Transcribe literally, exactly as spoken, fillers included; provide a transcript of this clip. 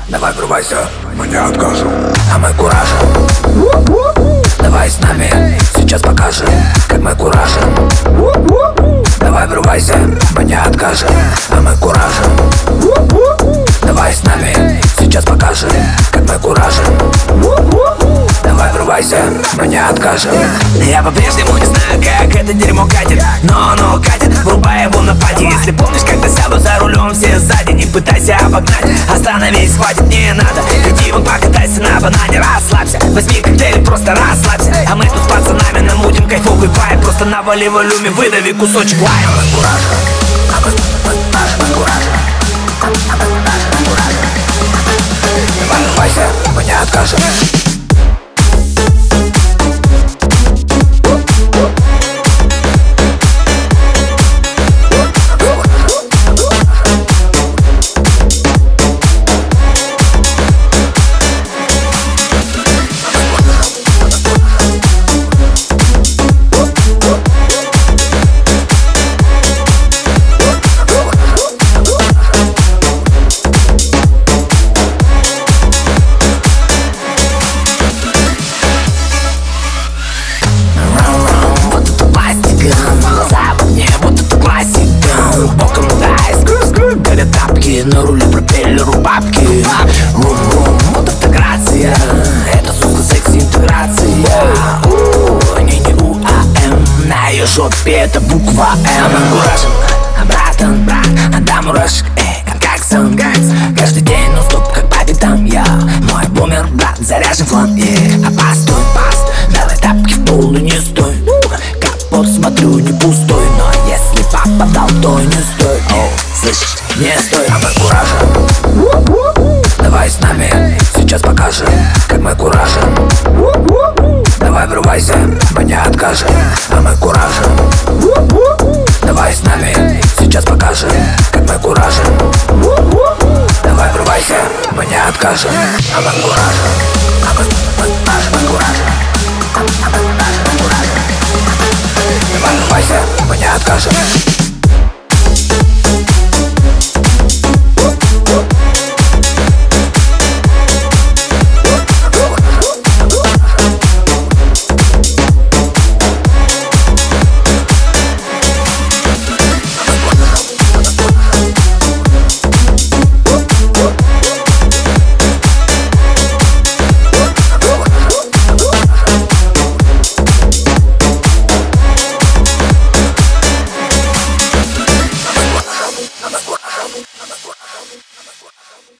Давай врубайся, мы не откажем, а мы куражим. Давай с нами, сейчас покажем, как мы куражим. Давай врубайся, мы не откажем, а мы куражим. Давай с нами, сейчас покажем, как мы куражим. Давай врубайся, мы не откажем. Я по-прежнему не знаю, как это дерьмо катит, но оно катит, врубай его на пати. Если помнишь, когда сяду за рулем, все сзади, не пытайся обогнать, остановись, хватит, не надо. Иди вон покатайся на банане, расслабься, возьми коктейль, просто расслабься. А мы тут с пацанами намутим кайфовый вайб, просто навали волюме, выдави кусочек лайма. Мы куражим, а мы, мы, мы куражим, а мы, мы куражим. Давай врубайся, мы не откажем. На руле пропеллеру бабки. Рум-рум, вот автограция. Это, сука, секс-интеграция. У, не не у, а м. На ее жопе это буква М. Мы куражим, а братан, брат, отдам мурашек, эй, как сон, каждый день, ну стоп, как по пятам я. Мой бумер, брат, заряжен флан, эй. А постой, паст, давай тапки в пол и не стой. Капот смотрю, не пустой, но если попадал, то не стой. О, слышишь? Не стой, а мы куражим. Давай с нами, сейчас покажем, как мы куражим. Давай врубайся, мы не откажем, а мы куражим. Давай с нами, сейчас покажем, как мы куражим. Давай врубайся, мы не откажем, а мы куражим. А мы, мы, мы куражим. А мы, мы куражим. Давай врубайся, мы не откажем.